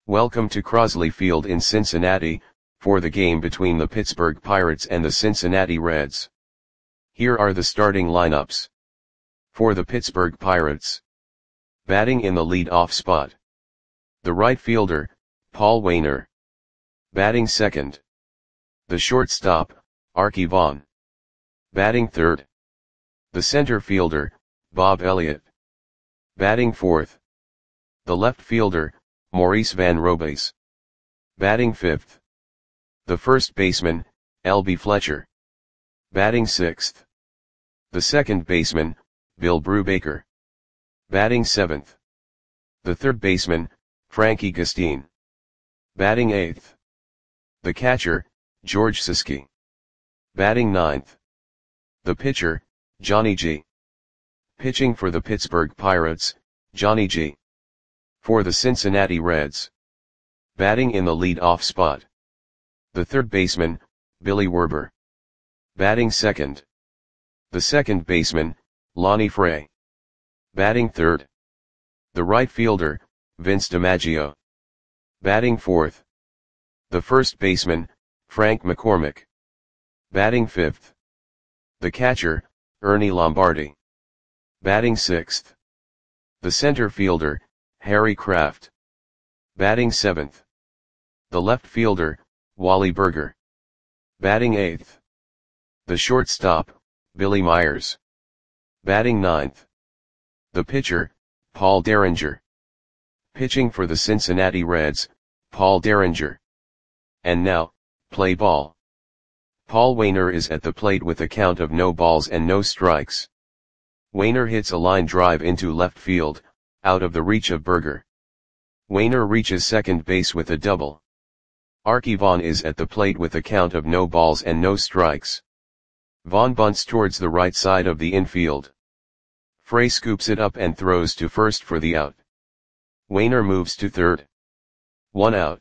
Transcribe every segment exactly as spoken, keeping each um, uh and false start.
Welcome to Crosley Field in Cincinnati, for the game between the Pittsburgh Pirates and the Cincinnati Reds. Here are the starting lineups. For the Pittsburgh Pirates. Batting in the lead-off spot. The right fielder, Paul Waner. Batting second. The shortstop, Arky Vaughan. Batting third. The center fielder, Bob Elliott. Batting fourth. The left fielder, Maurice Van Robays. Batting fifth. The first baseman, L B Fletcher. Batting sixth. The second baseman, Bill Brubaker. Batting seventh. The third baseman, Frankie Gustin. Batting eighth. The catcher, George Siski. Batting ninth. The pitcher, Johnny G. Pitching for the Pittsburgh Pirates, Johnny G. For the Cincinnati Reds. Batting in the lead-off spot. The third baseman, Billy Werber. Batting second. The second baseman, Lonnie Fray. Batting third. The right fielder, Vince DiMaggio. Batting fourth. The first baseman, Frank McCormick. Batting fifth. The catcher, Ernie Lombardi. Batting sixth. The center fielder, Harry Kraft. Batting seventh. The left fielder, Wally Berger. Batting eighth. The shortstop, Billy Myers. Batting ninth. The pitcher, Paul Derringer. Pitching for the Cincinnati Reds, Paul Derringer. And now, play ball. Paul Waner is at the plate with a count of no balls and no strikes. Waner hits a line drive into left field, out of the reach of Berger. Waner reaches second base with a double. Arky Vaughan is at the plate with a count of no balls and no strikes. Vaughan bunts towards the right side of the infield. Fray scoops it up and throws to first for the out. Waner moves to third. One out.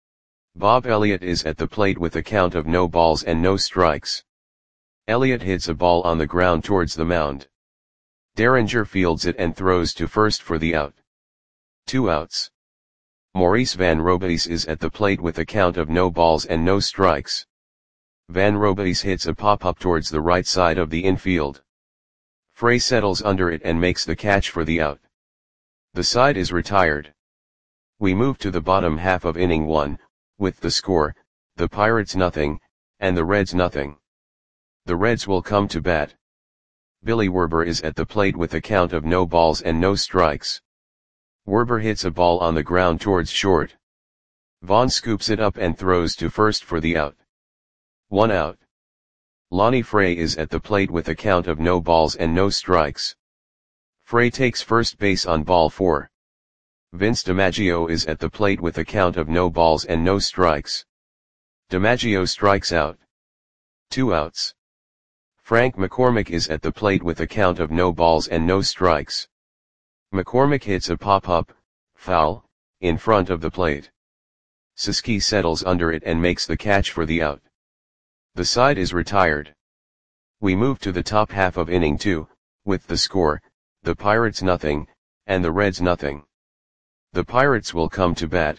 Bob Elliott is at the plate with a count of no balls and no strikes. Elliott hits a ball on the ground towards the mound. Derringer fields it and throws to first for the out. Two outs. Maurice Van Robays is at the plate with a count of no balls and no strikes. Van Robays hits a pop-up towards the right side of the infield. Fray settles under it and makes the catch for the out. The side is retired. We move to the bottom half of inning one, with the score, the Pirates nothing, and the Reds nothing. The Reds will come to bat. Billy Werber is at the plate with a count of no balls and no strikes. Werber hits a ball on the ground towards short. Vaughan scoops it up and throws to first for the out. One out. Lonnie Fray is at the plate with a count of no balls and no strikes. Fray takes first base on ball four. Vince DiMaggio is at the plate with a count of no balls and no strikes. DiMaggio strikes out. Two outs. Frank McCormick is at the plate with a count of no balls and no strikes. McCormick hits a pop-up, foul, in front of the plate. Siski settles under it and makes the catch for the out. The side is retired. We move to the top half of inning two, with the score, the Pirates nothing, and the Reds nothing. The Pirates will come to bat.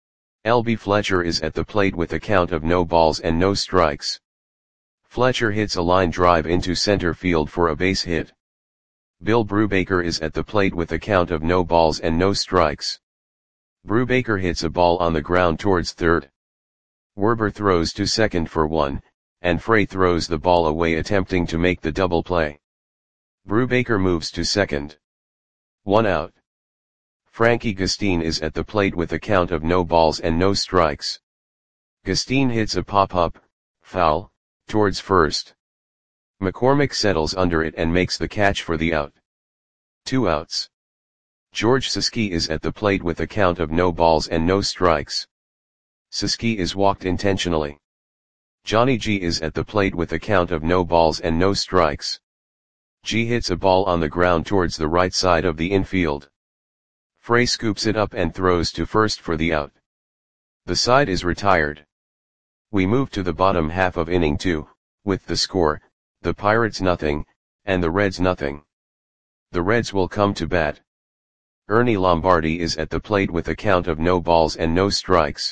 L B Fletcher is at the plate with a count of no balls and no strikes. Fletcher hits a line drive into center field for a base hit. Bill Brubaker is at the plate with a count of no balls and no strikes. Brubaker hits a ball on the ground towards third. Werber throws to second for one, and Fray throws the ball away attempting to make the double play. Brubaker moves to second. One out. Frankie Gustin is at the plate with a count of no balls and no strikes. Gustin hits a pop-up, foul, towards first. McCormick settles under it and makes the catch for the out. Two outs. George Siski is at the plate with a count of no balls and no strikes. Siski is walked intentionally. Johnny G is at the plate with a count of no balls and no strikes. G hits a ball on the ground towards the right side of the infield. Fray scoops it up and throws to first for the out. The side is retired. We move to the bottom half of inning two, with the score, the Pirates nothing, and the Reds nothing. The Reds will come to bat. Ernie Lombardi is at the plate with a count of no balls and no strikes.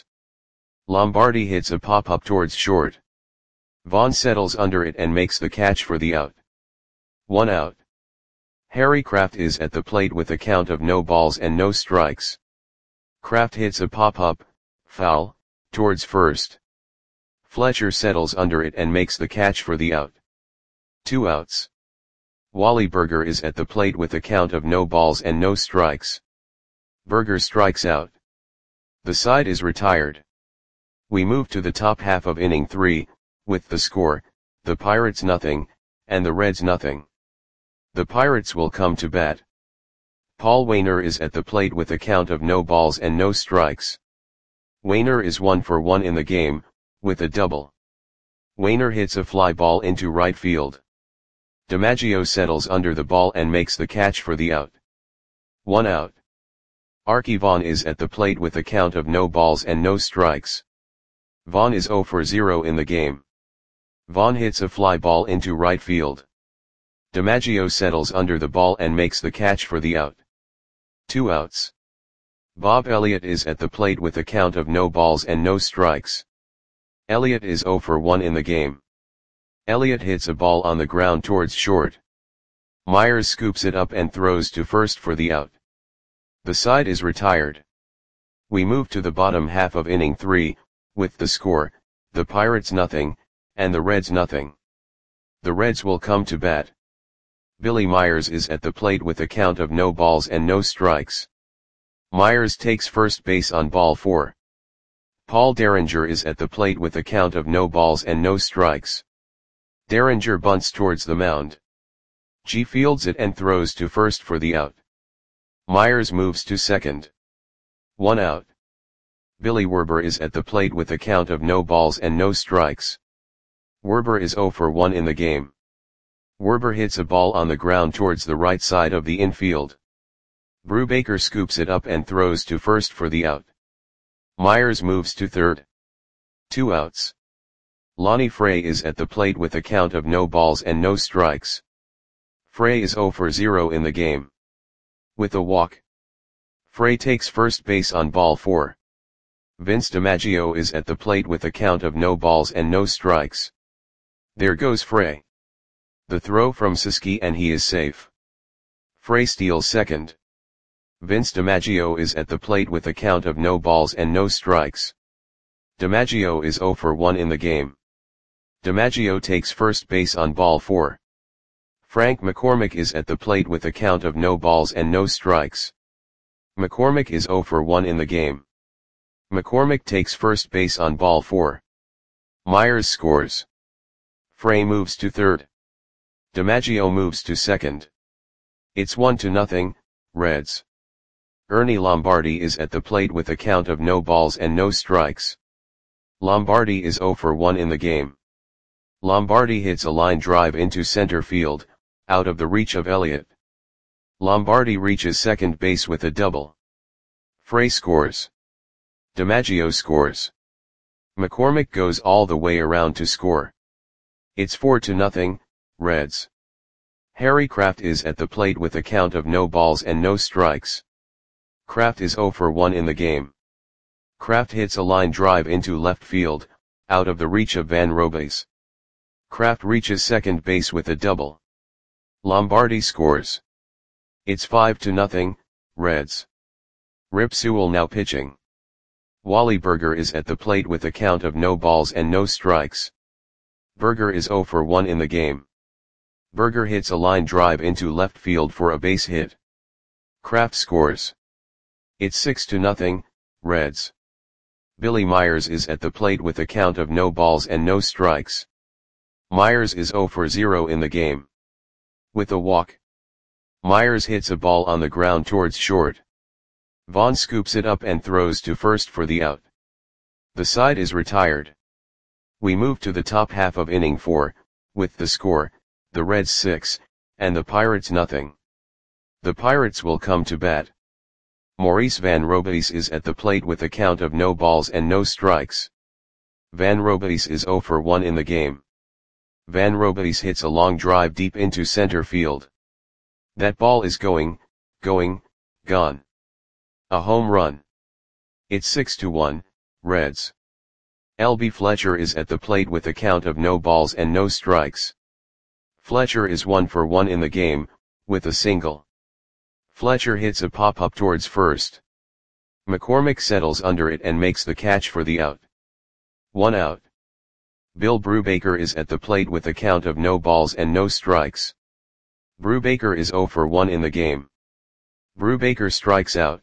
Lombardi hits a pop-up towards short. Vaughn settles under it and makes the catch for the out. One out. Harry Kraft is at the plate with a count of no balls and no strikes. Kraft hits a pop-up, foul, towards first. Fletcher settles under it and makes the catch for the out. Two outs. Wally Burger is at the plate with a count of no balls and no strikes. Burger strikes out. The side is retired. We move to the top half of inning three, with the score, the Pirates nothing, and the Reds nothing. The Pirates will come to bat. Paul Waner is at the plate with a count of no balls and no strikes. Waner is one for one in the game, with a double. Waner hits a fly ball into right field. DiMaggio settles under the ball and makes the catch for the out. One out. Arky Vaughan is at the plate with a count of no balls and no strikes. Vaughan is zero for zero in the game. Vaughan hits a fly ball into right field. DiMaggio settles under the ball and makes the catch for the out. Two outs. Bob Elliott is at the plate with a count of no balls and no strikes. Elliott is zero for one in the game. Elliott hits a ball on the ground towards short. Myers scoops it up and throws to first for the out. The side is retired. We move to the bottom half of inning three, with the score, the Pirates nothing, and the Reds nothing. The Reds will come to bat. Billy Myers is at the plate with a count of no balls and no strikes. Myers takes first base on ball four. Paul Derringer is at the plate with a count of no balls and no strikes. Derringer bunts towards the mound. G fields it and throws to first for the out. Myers moves to second. One out. Billy Werber is at the plate with a count of no balls and no strikes. Werber is zero for one in the game. Werber hits a ball on the ground towards the right side of the infield. Brubaker scoops it up and throws to first for the out. Myers moves to third. Two outs. Lonnie Frey is at the plate with a count of no balls and no strikes. Frey is zero for zero in the game. With a walk. Frey takes first base on ball four. Vince DiMaggio is at the plate with a count of no balls and no strikes. There goes Frey. The throw from Siski and he is safe. Frey steals second. Vince DiMaggio is at the plate with a count of no balls and no strikes. DiMaggio is zero for one in the game. DiMaggio takes first base on ball four. Frank McCormick is at the plate with a count of no balls and no strikes. McCormick is zero for one in the game. McCormick takes first base on ball four. Myers scores. Frey moves to third. DiMaggio moves to second. It's one to nothing, Reds. Ernie Lombardi is at the plate with a count of no balls and no strikes. Lombardi is zero for one in the game. Lombardi hits a line drive into center field, out of the reach of Elliott. Lombardi reaches second base with a double. Frey scores. DiMaggio scores. McCormick goes all the way around to score. It's four to nothing, Reds. Harry Kraft is at the plate with a count of no balls and no strikes. Kraft is zero for one in the game. Kraft hits a line drive into left field, out of the reach of Van Robays. Kraft reaches second base with a double. Lombardi scores. It's five to nothing, Reds. Rip Sewell now pitching. Wally Burger is at the plate with a count of no balls and no strikes. Burger is zero for one in the game. Burger hits a line drive into left field for a base hit. Kraft scores. It's six to nothing, Reds. Billy Myers is at the plate with a count of no balls and no strikes. Myers is zero for zero in the game. With a walk. Myers hits a ball on the ground towards short. Vaughn scoops it up and throws to first for the out. The side is retired. We move to the top half of inning four, with the score, the Reds six, and the Pirates nothing. The Pirates will come to bat. Maurice Van Robays is at the plate with a count of no balls and no strikes. Van Robays is zero for one in the game. Van Robays hits a long drive deep into center field. That ball is going, going, gone. A home run. It's six to one, Reds. L B Fletcher is at the plate with a count of no balls and no strikes. Fletcher is one for one in the game, with a single. Fletcher hits a pop-up towards first. McCormick settles under it and makes the catch for the out. One out. Bill Brubaker is at the plate with a count of no balls and no strikes. Brubaker is zero for one in the game. Brubaker strikes out.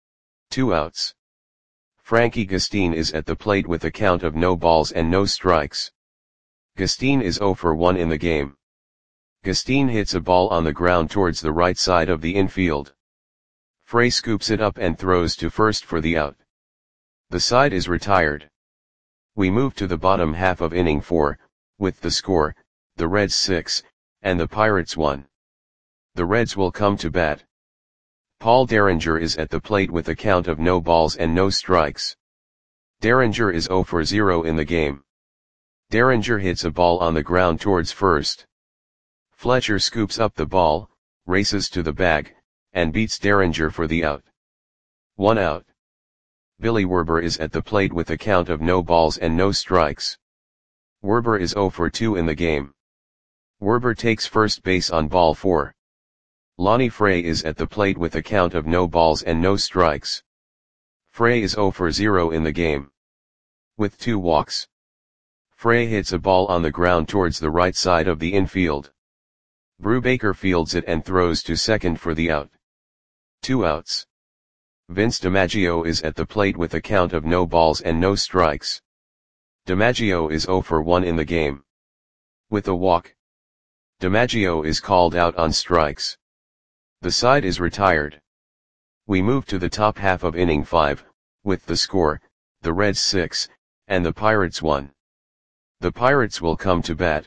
Two outs. Frankie Gustin is at the plate with a count of no balls and no strikes. Gustin is zero for one in the game. Gustin hits a ball on the ground towards the right side of the infield. Frey scoops it up and throws to first for the out. The side is retired. We move to the bottom half of inning four, with the score, the Reds six, and the Pirates one. The Reds will come to bat. Paul Derringer is at the plate with a count of no balls and no strikes. Derringer is zero for zero in the game. Derringer hits a ball on the ground towards first. Fletcher scoops up the ball, races to the bag, and beats Derringer for the out. One out. Billy Werber is at the plate with a count of no balls and no strikes. Werber is zero for two in the game. Werber takes first base on ball four. Lonnie Frey is at the plate with a count of no balls and no strikes. Frey is zero for zero in the game. With two walks. Frey hits a ball on the ground towards the right side of the infield. Brubaker fields it and throws to second for the out. Two outs. Vince DiMaggio is at the plate with a count of no balls and no strikes. DiMaggio is zero for one in the game. With a walk. DiMaggio is called out on strikes. The side is retired. We move to the top half of inning five, with the score, the Reds six, and the Pirates one. The Pirates will come to bat.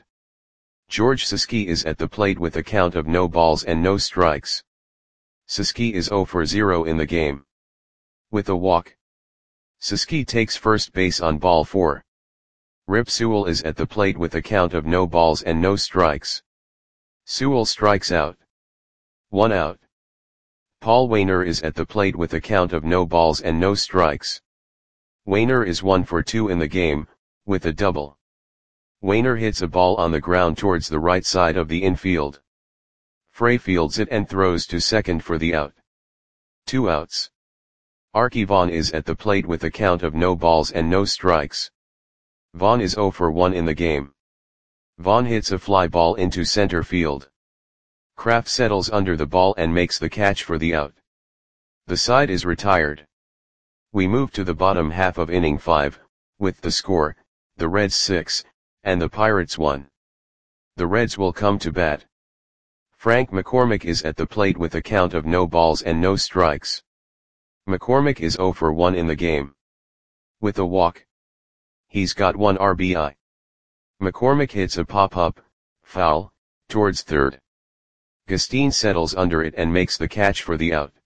George Siski is at the plate with a count of no balls and no strikes. Siski is zero for zero in the game. With a walk. Siski takes first base on ball four. Rip Sewell is at the plate with a count of no balls and no strikes. Sewell strikes out. One out. Paul Waner is at the plate with a count of no balls and no strikes. Waner is one for two in the game, with a double. Waner hits a ball on the ground towards the right side of the infield. Frey fields it and throws to second for the out. Two outs. Archie Vaughn is at the plate with a count of no balls and no strikes. Vaughn is zero for one in the game. Vaughn hits a fly ball into center field. Kraft settles under the ball and makes the catch for the out. The side is retired. We move to the bottom half of inning five, with the score, the Reds six, and the Pirates one. The Reds will come to bat. Frank McCormick is at the plate with a count of no balls and no strikes. McCormick is zero for one in the game. With a walk. He's got one R B I. McCormick hits a pop-up, foul, towards third. Gustin settles under it and makes the catch for the out.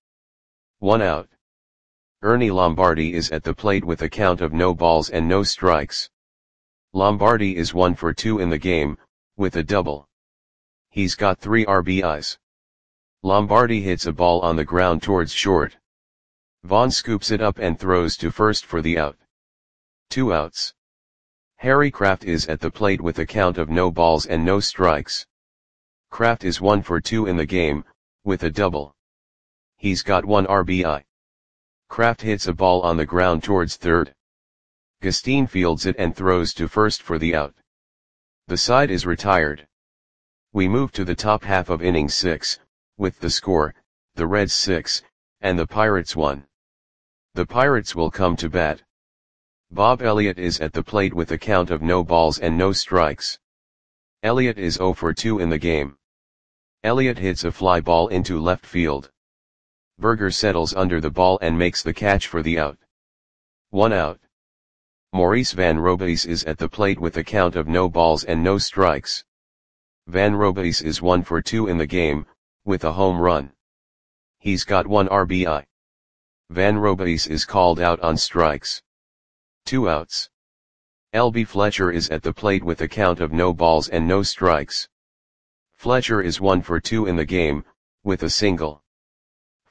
One out. Ernie Lombardi is at the plate with a count of no balls and no strikes. Lombardi is one for two in the game, with a double. He's got three R B Is. Lombardi hits a ball on the ground towards short. Vaughn scoops it up and throws to first for the out. Two outs. Harry Kraft is at the plate with a count of no balls and no strikes. Kraft is one for two in the game, with a double. He's got one R B I. Kraft hits a ball on the ground towards third. Gustin fields it and throws to first for the out. The side is retired. We move to the top half of inning six, with the score, the Reds six, and the Pirates one. The Pirates will come to bat. Bob Elliott is at the plate with a count of no balls and no strikes. Elliott is zero for two in the game. Elliott hits a fly ball into left field. Berger settles under the ball and makes the catch for the out. One out. Maurice Van Robeis is at the plate with a count of no balls and no strikes. Van Robeis is one for two in the game, with a home run. He's got one R B I. Van Robeis is called out on strikes. Two outs. L B Fletcher is at the plate with a count of no balls and no strikes. Fletcher is one for two in the game, with a single.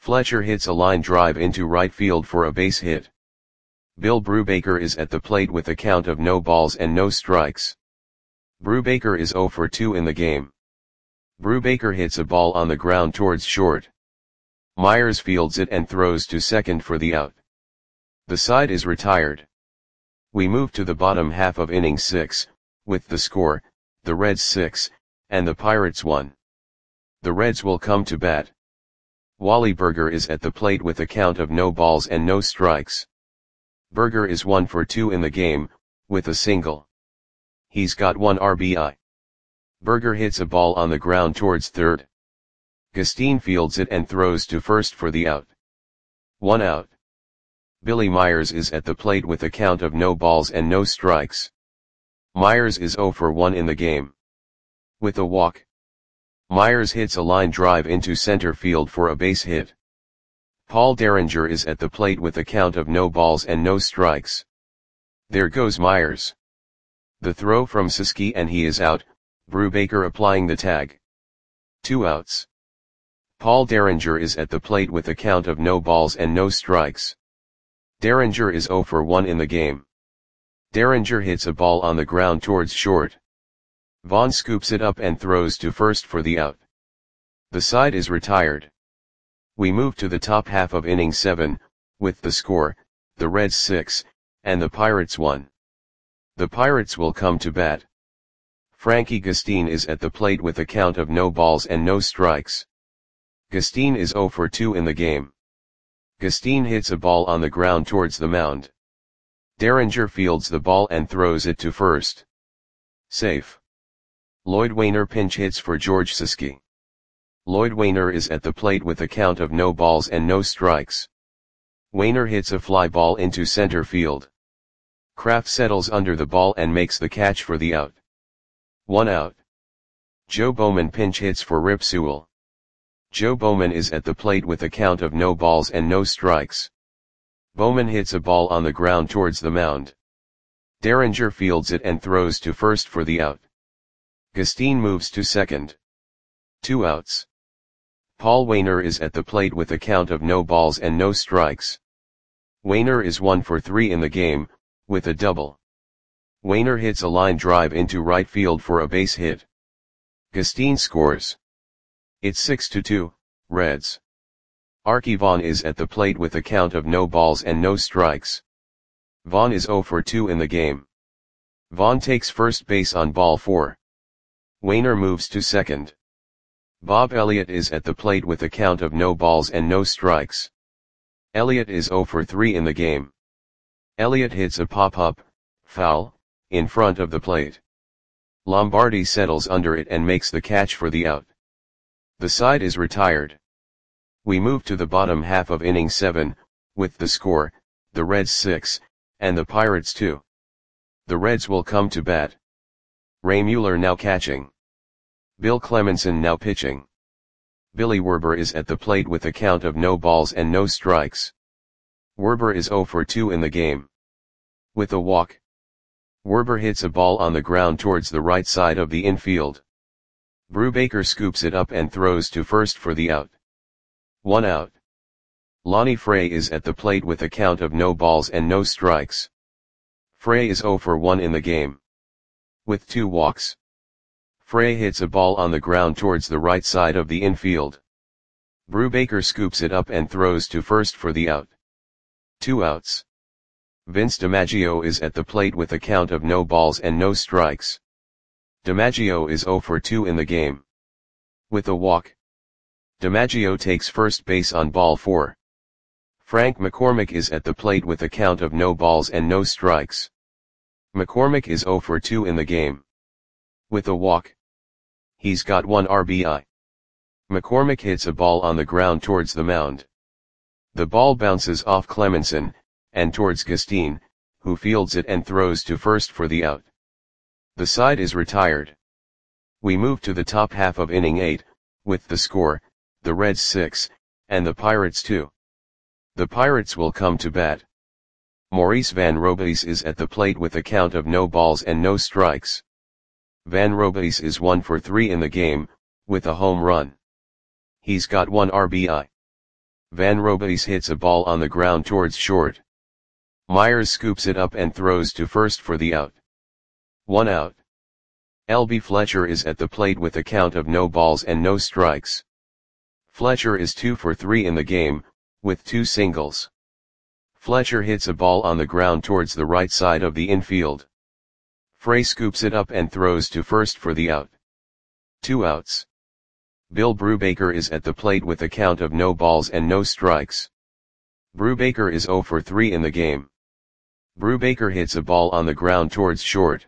Fletcher hits a line drive into right field for a base hit. Bill Brubaker is at the plate with a count of no balls and no strikes. Brubaker is oh for two in the game. Brubaker hits a ball on the ground towards short. Myers fields it and throws to second for the out. The side is retired. We move to the bottom half of inning six, with the score, the Reds six, and the Pirates one. The Reds will come to bat. Wally Burger is at the plate with a count of no balls and no strikes. Burger is one for two in the game, with a single. He's got one R B I. Burger hits a ball on the ground towards third. Gustine fields it and throws to first for the out. One out. Billy Myers is at the plate with a count of no balls and no strikes. Myers is oh for one in the game. With a walk. Myers hits a line drive into center field for a base hit. Paul Derringer is at the plate with a count of no balls and no strikes. There goes Myers. The throw from Siski and he is out, Brubaker applying the tag. Two outs. Paul Derringer is at the plate with a count of no balls and no strikes. Derringer is oh for one in the game. Derringer hits a ball on the ground towards short. Vaughn scoops it up and throws to first for the out. The side is retired. We move to the top half of inning seven, with the score, the Reds six, and the Pirates one. The Pirates will come to bat. Frankie Gustine is at the plate with a count of no balls and no strikes. Gustine is oh for two in the game. Gustine hits a ball on the ground towards the mound. Derringer fields the ball and throws it to first. Safe. Lloyd Wainer pinch hits for George Siski. Lloyd Wainer is at the plate with a count of no balls and no strikes. Wainer hits a fly ball into center field. Kraft settles under the ball and makes the catch for the out. One out. Joe Bowman pinch hits for Rip Sewell. Joe Bowman is at the plate with a count of no balls and no strikes. Bowman hits a ball on the ground towards the mound. Derringer fields it and throws to first for the out. Gustine moves to second. Two outs. Paul Wainer is at the plate with a count of no balls and no strikes. Wainer is one for three in the game, with a double. Wainer hits a line drive into right field for a base hit. Gustine scores. It's six to two, Reds. Archie Vaughn is at the plate with a count of no balls and no strikes. Vaughn is oh for two in the game. Vaughn takes first base on ball four. Wainer moves to second. Bob Elliott is at the plate with a count of no balls and no strikes. Elliott is oh for three in the game. Elliott hits a pop-up, foul, in front of the plate. Lombardi settles under it and makes the catch for the out. The side is retired. We move to the bottom half of inning seven, with the score, the Reds six, and the Pirates two. The Reds will come to bat. Ray Mueller now catching. Bill Clemenson now pitching. Billy Werber is at the plate with a count of no balls and no strikes. Werber is oh for two in the game. With a walk. Werber hits a ball on the ground towards the right side of the infield. Brubaker scoops it up and throws to first for the out. One out. Lonnie Frey is at the plate with a count of no balls and no strikes. Frey is oh for one in the game. With two walks. Frey hits a ball on the ground towards the right side of the infield. Brubaker scoops it up and throws to first for the out. Two outs. Vince DiMaggio is at the plate with a count of no balls and no strikes. DiMaggio is oh for two in the game. With a walk. DiMaggio takes first base on ball four. Frank McCormick is at the plate with a count of no balls and no strikes. McCormick is oh for two in the game. With a walk. He's got one R B I. McCormick hits a ball on the ground towards the mound. The ball bounces off Clemenson, and towards Gustine, who fields it and throws to first for the out. The side is retired. We move to the top half of inning eight, with the score, the Reds six, and the Pirates two. The Pirates will come to bat. Maurice Van Robeis is at the plate with a count of no balls and no strikes. Van Robeis is one for three in the game, with a home run. He's got one R B I. Van Robays hits a ball on the ground towards short. Myers scoops it up and throws to first for the out. One out. L B Fletcher is at the plate with a count of no balls and no strikes. Fletcher is two for three in the game, with two singles. Fletcher hits a ball on the ground towards the right side of the infield. Frey scoops it up and throws to first for the out. Two outs. Bill Brubaker is at the plate with a count of no balls and no strikes. Brubaker is zero for three in the game. Brubaker hits a ball on the ground towards short.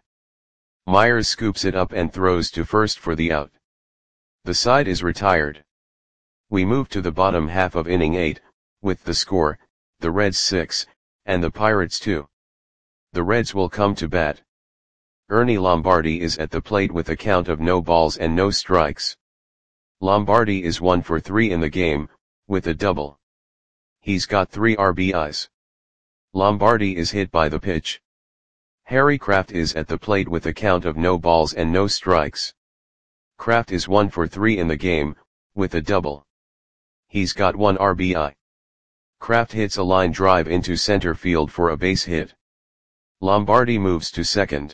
Myers scoops it up and throws to first for the out. The side is retired. We move to the bottom half of inning eight, with the score, the Reds six, and the Pirates two. The Reds will come to bat. Ernie Lombardi is at the plate with a count of no balls and no strikes. Lombardi is one for three in the game, with a double. He's got three R B Is. Lombardi is hit by the pitch. Harry Kraft is at the plate with a count of no balls and no strikes. Kraft is one for three in the game, with a double. He's got one R B I. Kraft hits a line drive into center field for a base hit. Lombardi moves to second.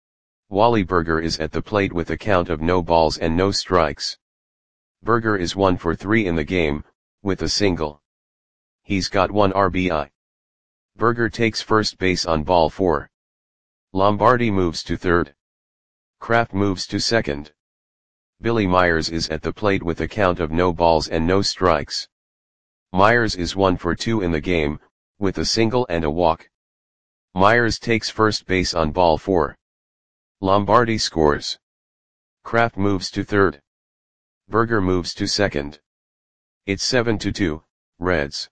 Wally Burger is at the plate with a count of no balls and no strikes. Burger is one for three in the game, with a single. He's got one R B I. Burger takes first base on ball four. Lombardi moves to third. Kraft moves to second. Billy Myers is at the plate with a count of no balls and no strikes. Myers is one for two in the game, with a single and a walk. Myers takes first base on ball four. Lombardi scores. Kraft moves to third. Burger moves to second. It's seven to two, Reds.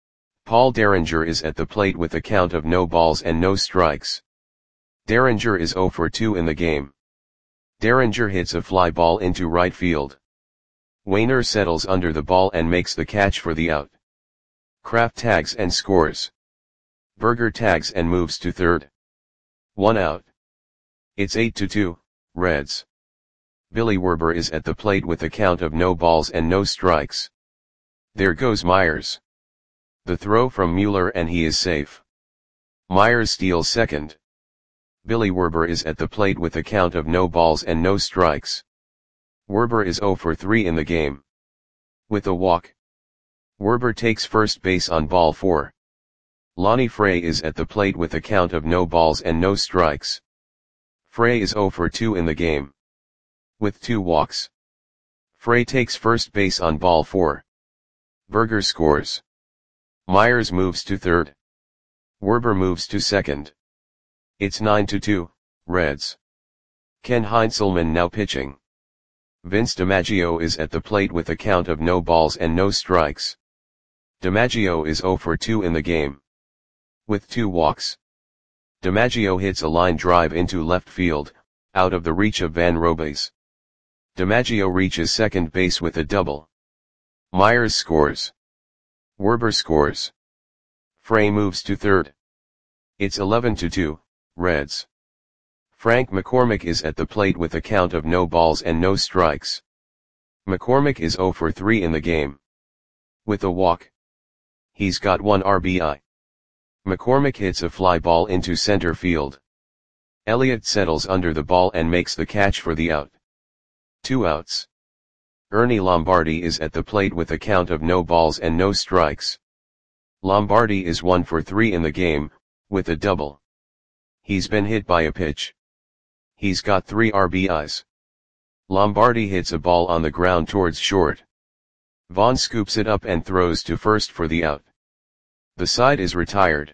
Paul Derringer is at the plate with a count of no balls and no strikes. Derringer is zero for two in the game. Derringer hits a fly ball into right field. Wainer settles under the ball and makes the catch for the out. Kraft tags and scores. Burger tags and moves to third. One out. It's eight to two, Reds. Billy Werber is at the plate with a count of no balls and no strikes. There goes Myers. The throw from Mueller and he is safe. Myers steals second. Billy Werber is at the plate with a count of no balls and no strikes. Werber is zero for three in the game. With a walk. Werber takes first base on ball four. Lonnie Frey is at the plate with a count of no balls and no strikes. Frey is zero for two in the game. With two walks. Frey takes first base on ball four. Burger scores. Myers moves to third. Werber moves to second. It's nine to two, Reds. Ken Heinzelman now pitching. Vince DiMaggio is at the plate with a count of no balls and no strikes. DiMaggio is zero for two in the game. With two walks. DiMaggio hits a line drive into left field, out of the reach of Van Robays. DiMaggio reaches second base with a double. Myers scores. Werber scores. Frey moves to third. It's eleven to two, Reds. Frank McCormick is at the plate with a count of no balls and no strikes. McCormick is zero for three in the game. With a walk. He's got one R B I. McCormick hits a fly ball into center field. Elliott settles under the ball and makes the catch for the out. Two outs. Ernie Lombardi is at the plate with a count of no balls and no strikes. Lombardi is one for three in the game, with a double. He's been hit by a pitch. He's got three R B Is. Lombardi hits a ball on the ground towards short. Vaughn scoops it up and throws to first for the out. The side is retired.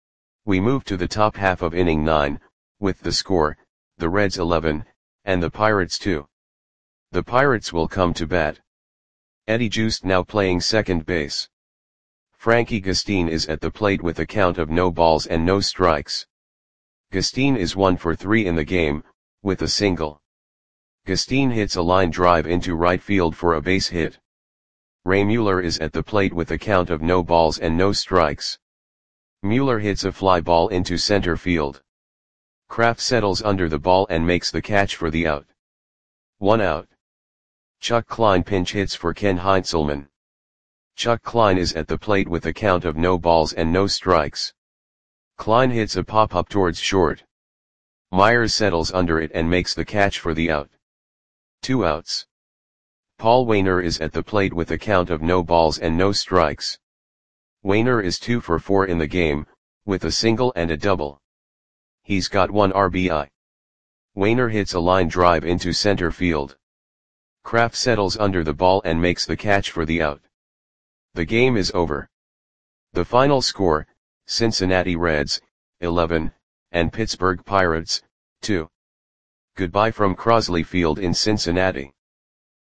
We move to the top half of inning nine, with the score, the Reds eleven, and the Pirates two. The Pirates will come to bat. Eddie Joost now playing second base. Frankie Gustine is at the plate with a count of no balls and no strikes. Gustine is one for three in the game, with a single. Gustine hits a line drive into right field for a base hit. Ray Mueller is at the plate with a count of no balls and no strikes. Mueller hits a fly ball into center field. Kraft settles under the ball and makes the catch for the out. One out. Chuck Klein pinch hits for Ken Heinzelman. Chuck Klein is at the plate with a count of no balls and no strikes. Klein hits a pop-up towards short. Myers settles under it and makes the catch for the out. Two outs. Paul Waner is at the plate with a count of no balls and no strikes. Waner is two for four in the game, with a single and a double. He's got one R B I. Waner hits a line drive into center field. Kraft settles under the ball and makes the catch for the out. The game is over. The final score, Cincinnati Reds, eleven, and Pittsburgh Pirates, two. Goodbye from Crosley Field in Cincinnati.